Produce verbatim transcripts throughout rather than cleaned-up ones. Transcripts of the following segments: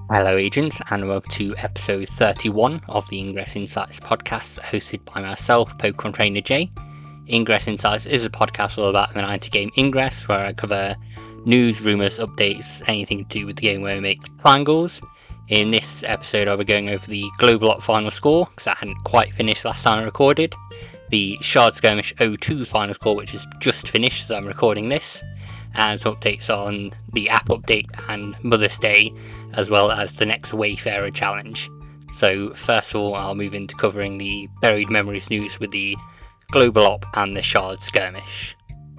Hello, agents, and welcome to episode thirty-one of the Ingress Insights podcast, hosted by myself, Pokemon Trainer Jay. Ingress Insights is a podcast all about the ninety game Ingress, where I cover news, rumours, updates, anything to do with the game where we make triangles. In this episode, I'll be going over the Global Op final score, because that hadn't quite finished last time I recorded, the Shard Skirmish oh two final score, which is just finished as I'm recording this, and some updates on the app update and Mother's Day, as well as the next Wayfarer challenge. So first of all, I'll move into covering the Buried Memories news with the Global Op and the Shard Skirmish.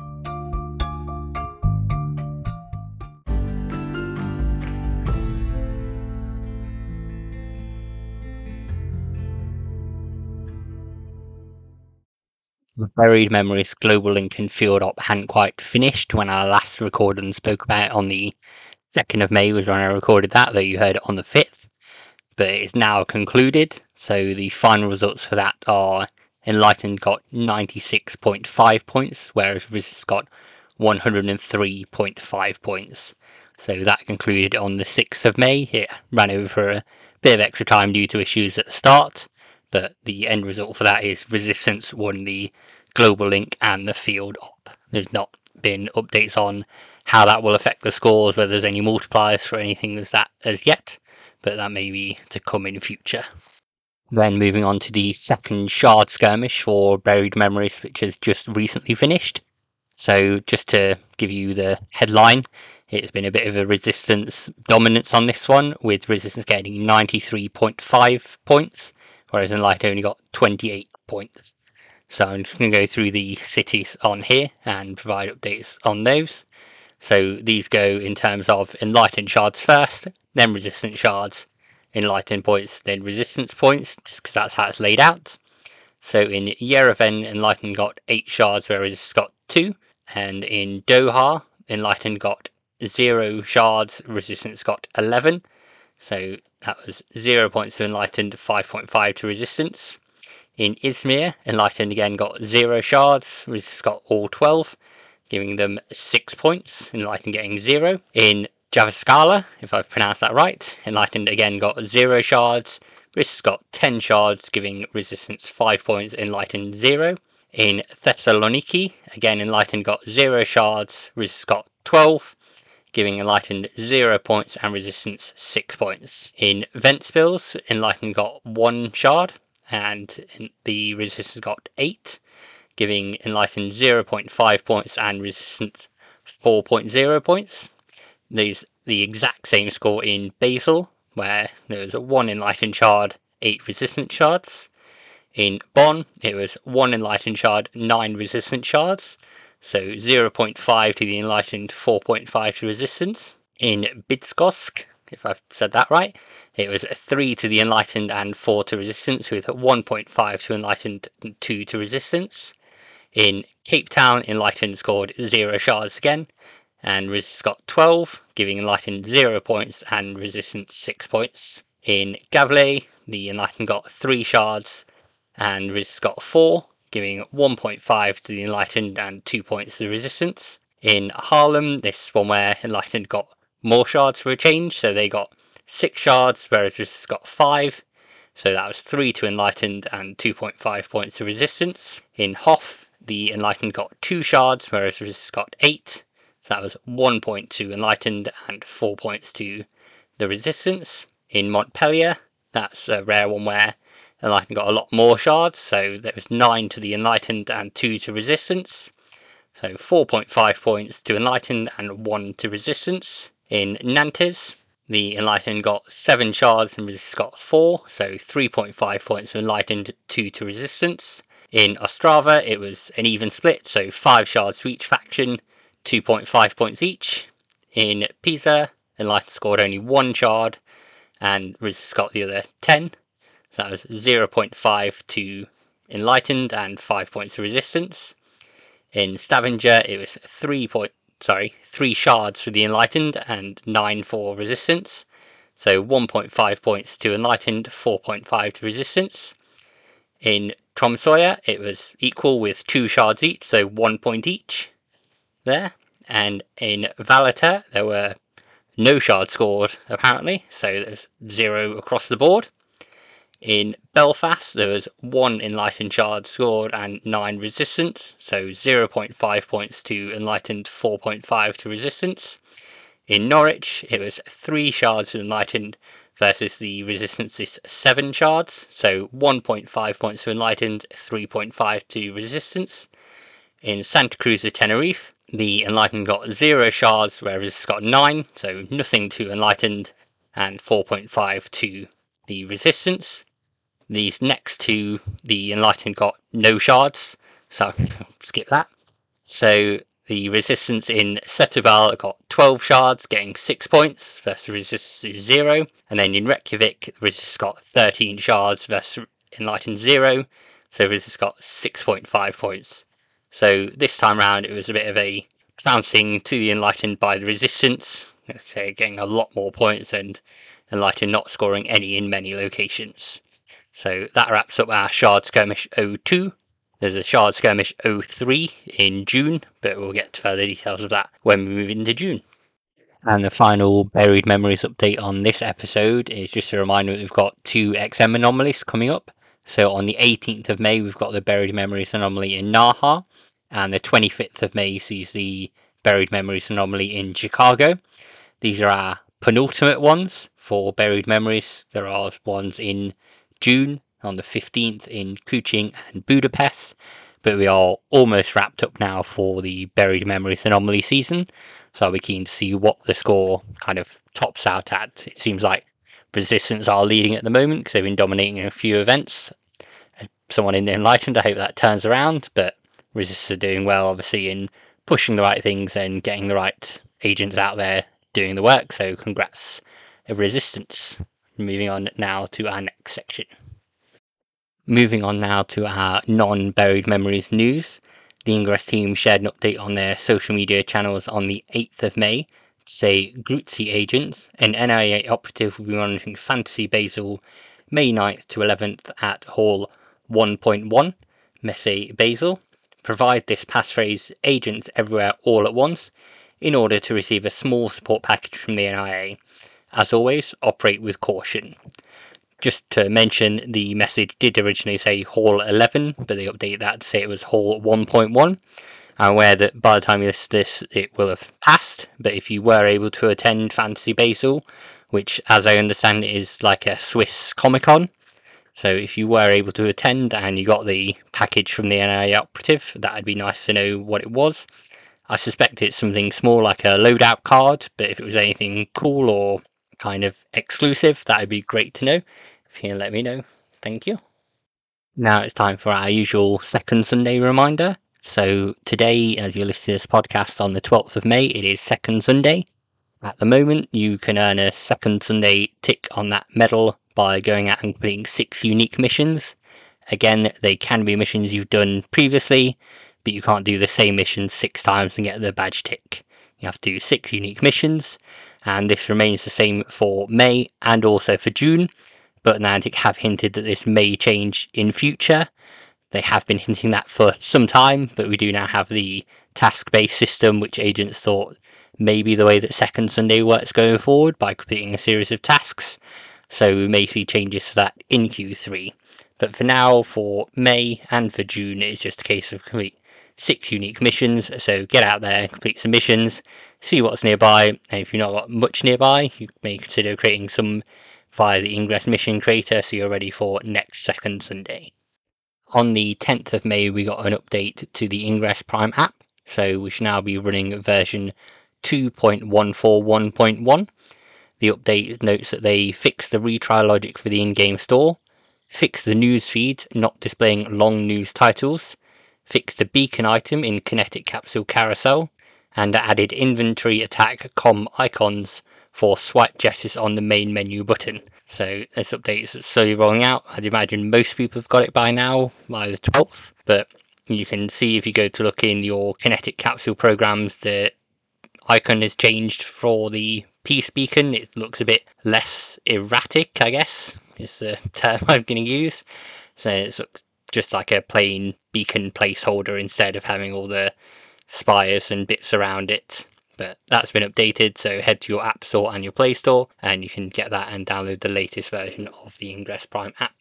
The Buried Memories Global Link and Field Op hadn't quite finished when I last recorded and spoke about it on the second of May was when I recorded that, though you heard it on the fifth. But it's now concluded, so the final results for that are Enlightened got ninety-six point five points, whereas Resist got one hundred three point five points. So that concluded on the sixth of May. It ran over for a bit of extra time due to issues at the start, but the end result for that is Resistance won the Global Link and the Field Op. There's not been updates on how that will affect the scores, whether there's any multipliers for anything as that as yet, but that may be to come in future. Then moving on to the second Shard Skirmish for Buried Memories, which has just recently finished. So just to give you the headline, it's been a bit of a Resistance dominance on this one, with Resistance getting ninety-three point five points, whereas Enlight only got twenty-eight points. So I'm just going to go through the cities on here and provide updates on those. So these go in terms of Enlightened shards first, then Resistance shards, Enlightened points, then Resistance points, just because that's how it's laid out. So in Yerevan, Enlightened got eight shards, whereas Resistance got two. And in Doha, Enlightened got zero shards, Resistance got eleven. So that was zero points to Enlightened, five point five to Resistance. In Izmir, Enlightened again got zero shards, Resistance got all twelve, giving them six points, Enlightened getting zero. In Javaskala, if I've pronounced that right, Enlightened again got zero shards, Resistance got ten shards, giving Resistance five points, Enlightened zero. In Thessaloniki, again Enlightened got zero shards, Resistance got twelve, giving Enlightened zero points and Resistance six points. In Ventspils, Enlightened got one shard, and the Resistance got eight, giving Enlightened zero point five points and Resistance four point zero points. There's the exact same score in Basel, where there was one Enlightened shard, eight Resistance shards. In Bonn, it was one Enlightened shard, nine Resistance shards, so zero point five to the Enlightened, four point five to Resistance. In Bydgoszcz, if I've said that right, it was three to the Enlightened and four to Resistance, with one point five to Enlightened and two to Resistance. In Cape Town, Enlightened scored zero shards again, and Resistance got twelve, giving Enlightened zero points and Resistance six points. In Gavle, the Enlightened got three shards, and Resistance got four, giving one point five to the Enlightened and two points to the Resistance. In Haarlem, this one where Enlightened got more shards for a change, so they got six shards, whereas Resistance got five, so that was three to Enlightened and two point five points to Resistance. In Hof, the Enlightened got two shards, whereas Resistance got eight, so that was one point to Enlightened and four points to the Resistance. In Montpellier, that's a rare one where Enlightened got a lot more shards, so there was nine to the Enlightened and two to Resistance, so four point five points to Enlightened and one to Resistance. In Nantes, the Enlightened got seven shards and Resistance got four, so three point five points to Enlightened, two to Resistance. In Ostrava, it was an even split, so five shards to each faction, two point five points each. In Pisa, Enlightened scored only one shard, and Resistance got the other ten. So that was zero point five to Enlightened and five points to Resistance. In Stavanger, it was three point, sorry, three shards for the Enlightened and nine for Resistance. So one point five points to Enlightened, four point five to Resistance. In Tromsøya, it was equal with two shards each, so one point each there. And in Valletta, there were no shards scored, apparently, so there's zero across the board. In Belfast, there was one Enlightened shard scored and nine resistance, so zero point five points to Enlightened, four point five to resistance. In Norwich, it was three shards Enlightened versus the resistance is seven shards, so one point five points to Enlightened, three point five to resistance. In Santa Cruz de Tenerife, the Enlightened got zero shards, whereas it's got nine, so nothing to Enlightened, and four point five to the resistance. These next two, the Enlightened got no shards, so skip that. So the resistance in Setúbal got twelve shards, getting six points versus resistance zero. And then in Reykjavik, resistance got thirteen shards versus Enlightened zero. So resistance got six point five points. So this time round, it was a bit of a bouncing to the Enlightened by the resistance. So getting a lot more points and Enlightened not scoring any in many locations. So that wraps up our Shard Skirmish oh two. There's a Shard Skirmish oh three in June, but we'll get to further details of that when we move into June. And the final Buried Memories update on this episode is just a reminder that we've got two X M anomalies coming up. So on the eighteenth of May, we've got the Buried Memories anomaly in Naha, and the twenty-fifth of May sees the Buried Memories anomaly in Chicago. These are our penultimate ones for Buried Memories. There are ones in June on the fifteenth in Kuching and Budapest, but we are almost wrapped up now for the Buried Memories anomaly season, so I'll be keen to see what the score kind of tops out at. It seems like Resistance are leading at the moment because they've been dominating in a few events. Someone in the Enlightened, I hope that turns around, but Resistance are doing well obviously in pushing the right things and getting the right agents out there doing the work, so congrats Resistance. Moving on now to our next section. Moving on now to our non-Buried Memories news. The Ingress team shared an update on their social media channels on the eighth of May to say Grutzi agents, an N I A operative, will be monitoring Fantasy Basel May ninth to eleventh at Hall one point one, Messe Basel. Provide this passphrase agents everywhere all at once in order to receive a small support package from the N I A. As always, operate with caution. Just to mention, the message did originally say Hall eleven, but they updated that to say it was Hall one point one. I'm aware that by the time you listen to this, it will have passed, but if you were able to attend Fantasy Basel, which as I understand it is like a Swiss Comic-Con, so if you were able to attend and you got the package from the N I A operative, that would be nice to know what it was. I suspect it's something small like a loadout card, but if it was anything cool or kind of exclusive, that would be great to know. If you can let me know, thank you. Now it's time for our usual Second Sunday reminder. So today, as you listen to this podcast on the twelfth of May, it is Second Sunday. At the moment, you can earn a Second Sunday tick on that medal by going out and completing six unique missions. Again, they can be missions you've done previously, but you can't do the same mission six times and get the badge tick. You have to do six unique missions, and this remains the same for May and also for June, but Niantic have hinted that this may change in future. They have been hinting that for some time, but we do now have the task-based system, which agents thought may be the way that Second Sunday works going forward by completing a series of tasks, so we may see changes to that in Q three. But for now, for May and for June, it's just a case of complete six unique missions, so get out there, complete some missions, see what's nearby, and if you've not got much nearby, you may consider creating some via the Ingress mission creator so you're ready for next Second Sunday. On the tenth of May, we got an update to the Ingress Prime app, so we should now be running version two point one four one point one. The update notes that they fixed the retry logic for the in-game store, fixed the news feed not displaying long news titles, fixed the beacon item in Kinetic Capsule Carousel, and added inventory attack com icons for swipe gestures on the main menu button. So this update is slowly rolling out. I'd imagine most people have got it by now, by the twelfth, but you can see if you go to look in your Kinetic Capsule programs, the icon has changed for the peace beacon. It looks a bit less erratic, I guess, is the term I'm going to use. So it's just like a plain beacon placeholder instead of having all the spires and bits around it. but that's been updated, so head to your App Store and your Play Store and you can get that and download the latest version of the Ingress Prime app.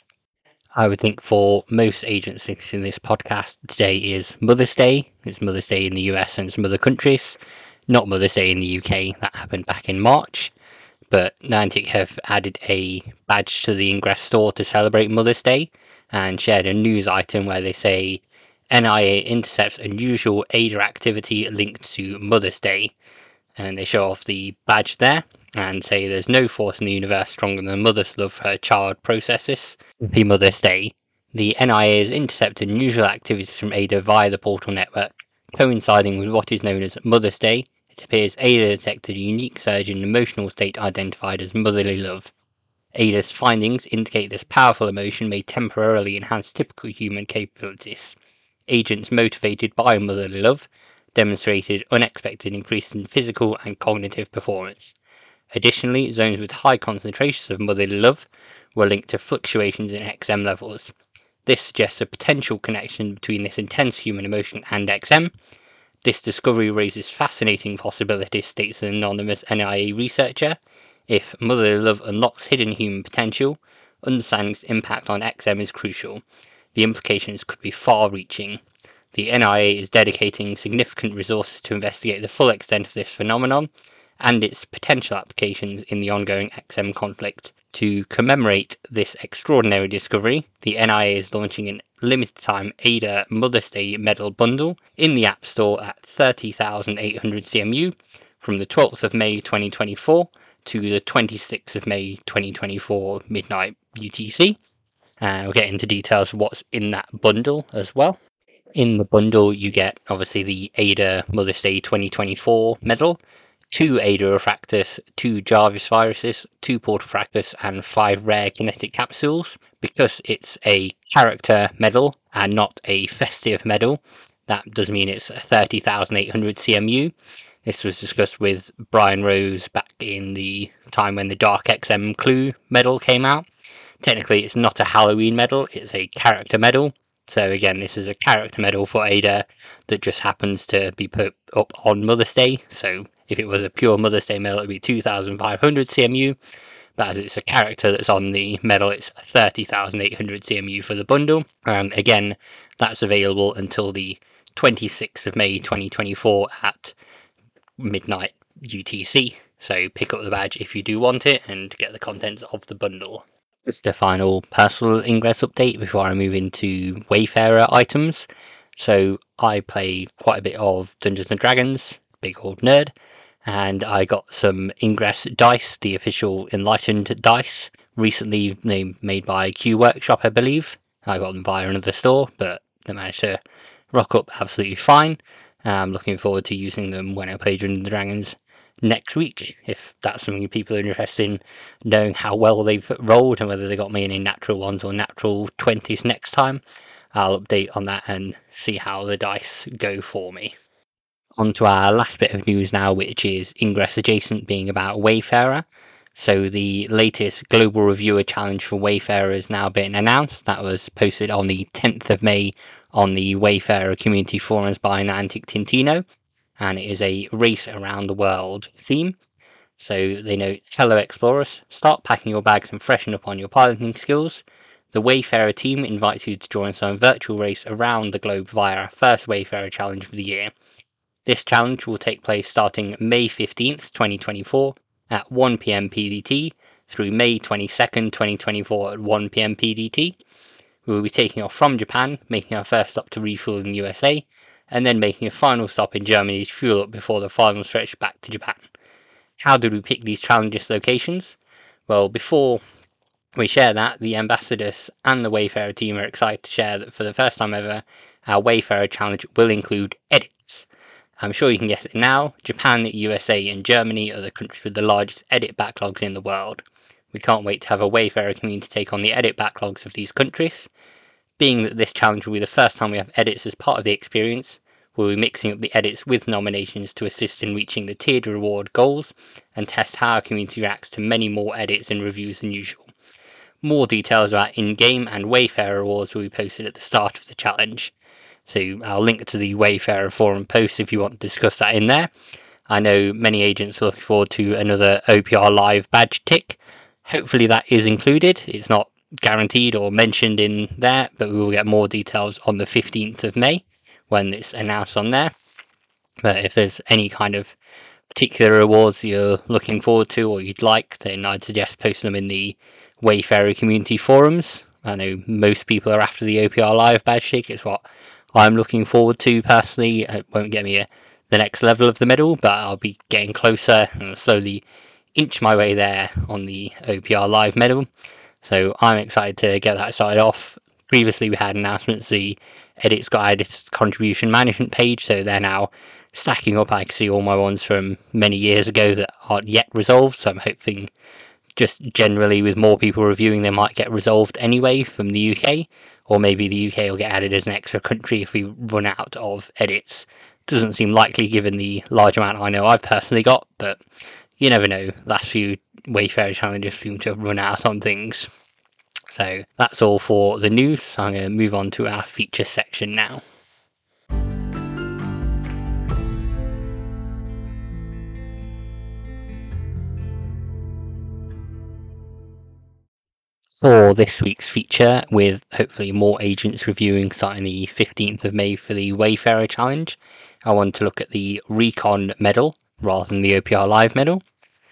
I would think for most agents listening to this podcast, today is Mother's Day. It's Mother's Day in the U S and some other countries, not Mother's Day in the U K. That happened back in March. But Niantic have added a badge to the Ingress store to celebrate Mother's Day and shared a news item where they say N I A intercepts unusual A D A activity linked to Mother's Day. And they show off the badge there and say there's no force in the universe stronger than a mother's love for her child processes. The Mother's Day, the N I A has intercepted unusual activities from A D A via the Portal network, coinciding with what is known as Mother's Day. It appears A D A detected a unique surge in emotional state identified as motherly love. A D A's findings indicate this powerful emotion may temporarily enhance typical human capabilities. Agents motivated by motherly love demonstrated unexpected increases in physical and cognitive performance. Additionally, zones with high concentrations of motherly love were linked to fluctuations in X M levels. This suggests a potential connection between this intense human emotion and X M. This discovery raises fascinating possibilities, states an anonymous N I A researcher. If motherly love unlocks hidden human potential, understanding its impact on X M is crucial. The implications could be far-reaching. The N I A is dedicating significant resources to investigate the full extent of this phenomenon and its potential applications in the ongoing X M conflict. To commemorate this extraordinary discovery, the N I A is launching a limited-time A D A Mother's Day Medal Bundle in the App Store at thirty thousand eight hundred C M U from the twelfth of May twenty twenty-four to the twenty-sixth of May twenty twenty-four midnight U T C. Uh, we'll get into details of what's in that bundle as well. In the bundle, you get obviously the A D A Mother's Day twenty twenty-four medal, two A D A Refractus, two Jarvis viruses, two Portafractus, and five rare kinetic capsules. Because it's a character medal and not a festive medal, that does mean it's thirty thousand eight hundred C M U. This was discussed with Brian Rose back in the time when the Dark X M Clue medal came out. Technically, it's not a Halloween medal, it's a character medal. So again, this is a character medal for A D A that just happens to be put up on Mother's Day. So if it was a pure Mother's Day medal, it would be two thousand five hundred C M U. But as it's a character that's on the medal, it's thirty thousand eight hundred C M U for the bundle. Um, again, that's available until the twenty-sixth of May twenty twenty-four at midnight U T C. So pick up the badge if you do want it and get the contents of the bundle. It's the final personal Ingress update before I move into Wayfarer items. So I play quite a bit of Dungeons and Dragons, big old nerd, and I got some Ingress dice, the official Enlightened dice, recently made by Q Workshop, I believe. I got them via another store, but they managed to rock up absolutely fine. I'm looking forward to using them when I play Dungeons and Dragons next week, if that's something people are interested in knowing how well they've rolled and whether they got me any natural ones or natural twenties next time. I'll update on that and see how the dice go for me. On to our last bit of news now, which is Ingress Adjacent being about Wayfarer. So the latest Global Reviewer Challenge for Wayfarer has now been announced. That was posted on the tenth of May on the Wayfarer community forums by Niantic Tintino, and it is a race around the world theme. So they note, hello explorers, start packing your bags and freshen up on your piloting skills. The Wayfarer team invites you to join some virtual race around the globe via our first Wayfarer challenge of the year. This challenge will take place starting May fifteenth, twenty twenty-four at one p m P D T through May twenty-second, twenty twenty-four at one p m P D T. We will be taking off from Japan, making our first stop to refuel in the U S A, and then making a final stop in Germany to fuel up before the final stretch back to Japan. How did we pick these challenges locations? Well, before we share that, the ambassadors and the Wayfarer team are excited to share that for the first time ever, our Wayfarer challenge will include edits. I'm sure you can guess it now, Japan, U S A and Germany are the countries with the largest edit backlogs in the world. We can't wait to have a Wayfarer community take on the edit backlogs of these countries. Being that this challenge will be the first time we have edits as part of the experience, we'll be mixing up the edits with nominations to assist in reaching the tiered reward goals and test how our community reacts to many more edits and reviews than usual. More details about in-game and Wayfarer rewards will be posted at the start of the challenge. So I'll link to the Wayfarer forum post if you want to discuss that in there. I know many agents are looking forward to another O P R Live badge tick. Hopefully that is included. It's not guaranteed or mentioned in there, but we will get more details on the fifteenth of May when it's announced on there. But if there's any kind of particular awards you're looking forward to or you'd like, then I'd suggest posting them in the Wayfarer community forums. I know most people are after the O P R Live badge tick. It's what I'm looking forward to personally. It won't get me a, the next level of the medal, but I'll be getting closer and slowly inch my way there on the O P R Live medal. So I'm excited to get that started off. Previously we had announcements, the Edits Guide contribution management page, so they're now stacking up. I can see all my ones from many years ago that aren't yet resolved, so I'm hoping just generally with more people reviewing they might get resolved anyway from the U K, or maybe the U K will get added as an extra country if we run out of edits. Doesn't seem likely given the large amount I know I've personally got, but you never know. Last few Wayfarer challenges seem to have run out on things. So that's all for the news. So I'm going to move on to our feature section now. For this week's feature, with hopefully more agents reviewing starting the fifteenth of May for the Wayfarer Challenge, I want to look at the Recon Medal rather than the O P R Live Medal.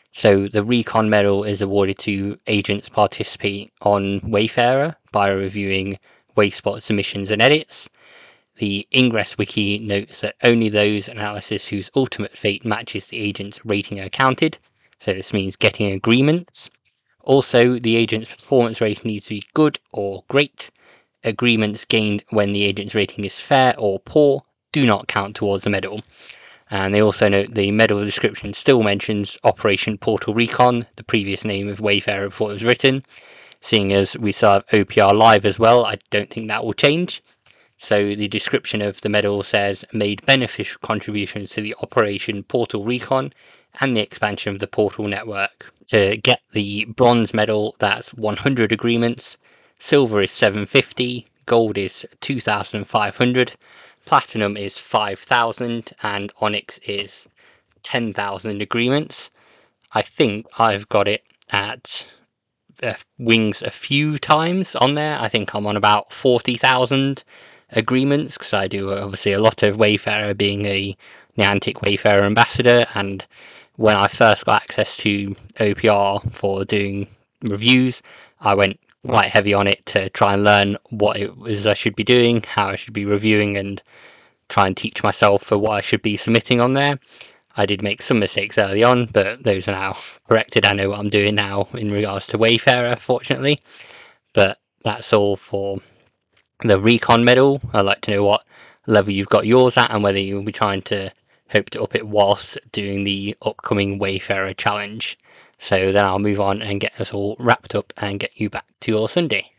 So the Recon Medal is awarded to agents participating on Wayfarer by reviewing Wayspot submissions and edits. The Ingress Wiki notes that only those analysis whose ultimate fate matches the agent's rating are counted. So this means getting agreements. Also, the agent's performance rating needs to be good or great. Agreements gained when the agent's rating is fair or poor do not count towards the medal. And they also note the medal description still mentions Operation Portal Recon, the previous name of Wayfarer before it was written. Seeing as we still have O P R Live as well, I don't think that will change. So the description of the medal says, made beneficial contributions to the Operation Portal Recon and the expansion of the Portal network. To get the bronze medal, that's one hundred agreements, silver is seven hundred fifty, gold is two thousand five hundred, platinum is five thousand, and onyx is ten thousand agreements. I think I've got it at uh, wings a few times on there. I think I'm on about forty thousand agreements because I do obviously a lot of Wayfarer, being a Niantic Wayfarer ambassador, and when I first got access to O P R for doing reviews, I went quite heavy on it to try and learn what it was I should be doing, how I should be reviewing, and try and teach myself for what I should be submitting on there. I did make some mistakes early on, but those are now corrected. I know what I'm doing now in regards to Wayfarer, fortunately. But that's all for the Recon medal. I'd like to know what level you've got yours at and whether you'll be trying to hope to up it whilst doing the upcoming Wayfarer challenge. So then I'll move on and get us all wrapped up and get you back to your Sunday.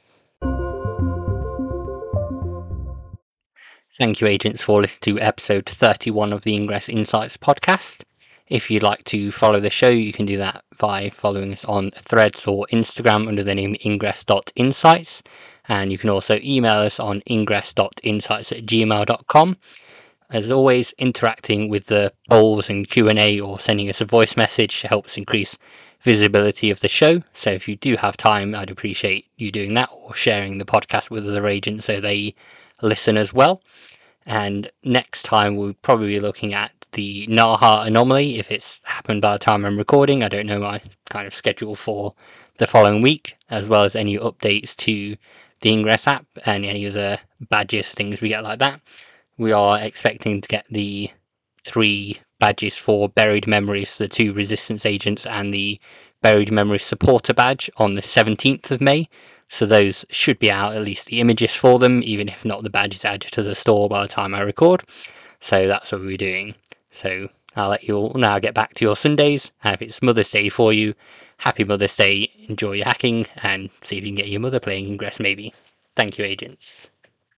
Thank you, agents, for listening to episode thirty-one of the Ingress Insights podcast. If you'd like to follow the show, you can do that by following us on Threads or Instagram under the name ingress dot insights. And you can also email us on ingress dot insights at gmail dot com. As always, interacting with the polls and Q and A or sending us a voice message helps increase visibility of the show. So if you do have time, I'd appreciate you doing that or sharing the podcast with other agents so they listen as well. And next time we'll probably be looking at the Naha anomaly if it's happened by the time I'm recording. I don't know my kind of schedule for the following week, as well as any updates to the Ingress app and any other badges, things we get like that. We are expecting to get the three badges for Buried Memories, the two Resistance agents and the Buried Memories supporter badge on the seventeenth of May. So those should be out, at least the images for them, even if not the badges added to the store by the time I record. So that's what we're doing. So I'll let you all now get back to your Sundays. And if it's Mother's Day for you, happy Mother's Day, enjoy your hacking, and see if you can get your mother playing Ingress maybe. Thank you, agents.